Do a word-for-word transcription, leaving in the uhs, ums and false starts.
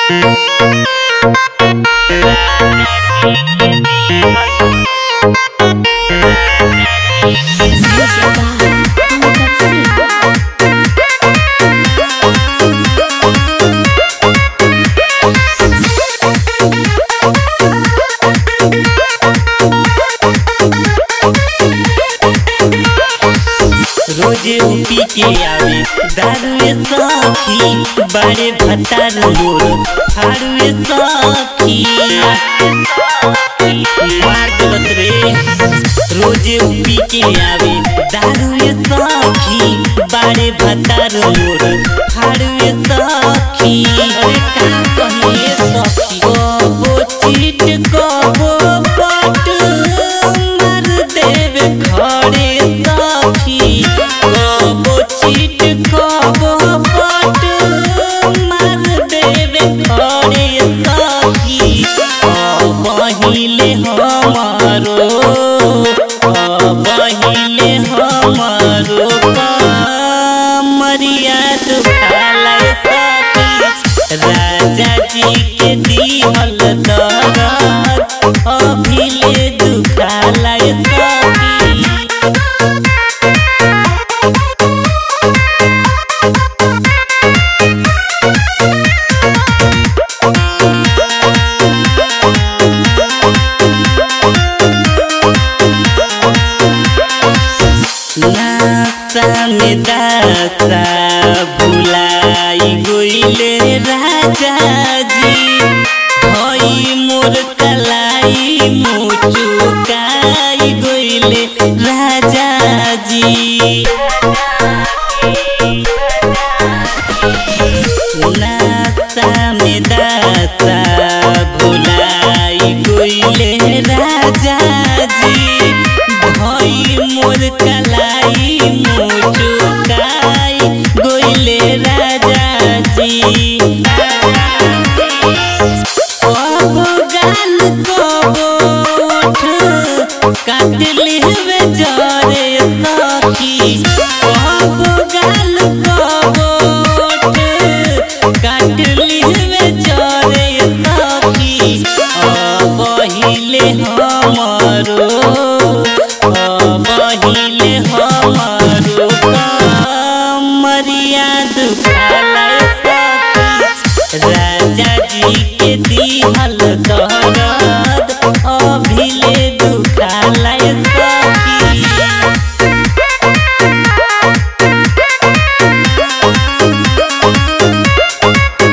रोजे पी के आवे दारुए सखी बड़े भतार मोर हारुए सखी मार गलत रे। रोजे पी के आवे दारुए सखी बड़े भतार मोर हारुए सखी। अरे का कहिए सखी कबो चीट कबो पट मार देवे खड़े सखी। कबो चीट कबो पट मार देवे खड़े सखी। बहिले हमारो बहिले हमारो कमरिया दुखाला सखी। राजा जी के दिहल दरद अभिले दुखाला सखी। नासा में दासा भुलाई गइले राजा जी। भई मोर कलाई मुचुकाई गइले राजा जी। नासा में दासा भुलाई गइले राजा जी। भई मोर कलाई मुचुकाई गइले राजा जी। कबो गाल कबो ओठ काट लेवे जरे सखी। कबो गाल कबो ओठ काट लेवे जरे सखी। बहिले हमारो बहिले हमारो कमरिया दुखाला सखी। राजा जी के दिहल दरद